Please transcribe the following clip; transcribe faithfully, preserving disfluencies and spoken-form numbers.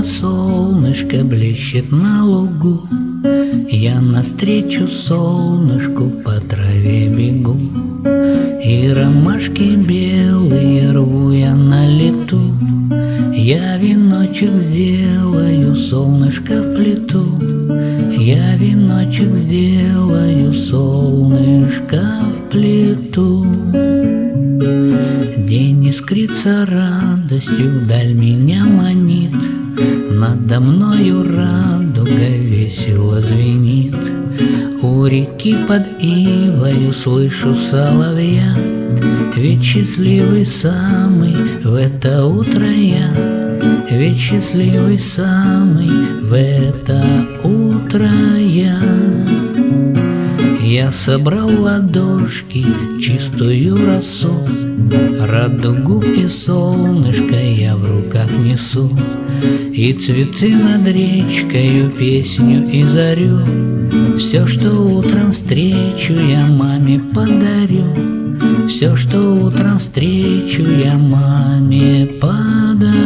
солнышко блещет на лугу, я навстречу солнышку по траве бегу. И ромашки белые рву я на лету, я веночек сделаю, солнышко вплету. Я веночек сделаю, солнышко вплету. День искрится радостью, вдаль меня манит, надо мною радуга весело звенит. У реки под ивою слышу соловья, ведь счастливый самый в это утро я, ведь счастливый самый в это утро я. Я собрал ладошки чистую росу, радугу и солнышко я в руках несу, и цветы над речкою песню и зарю. Все, что утром встречу, я маме подарю, все, что утром встречу, я маме подарю.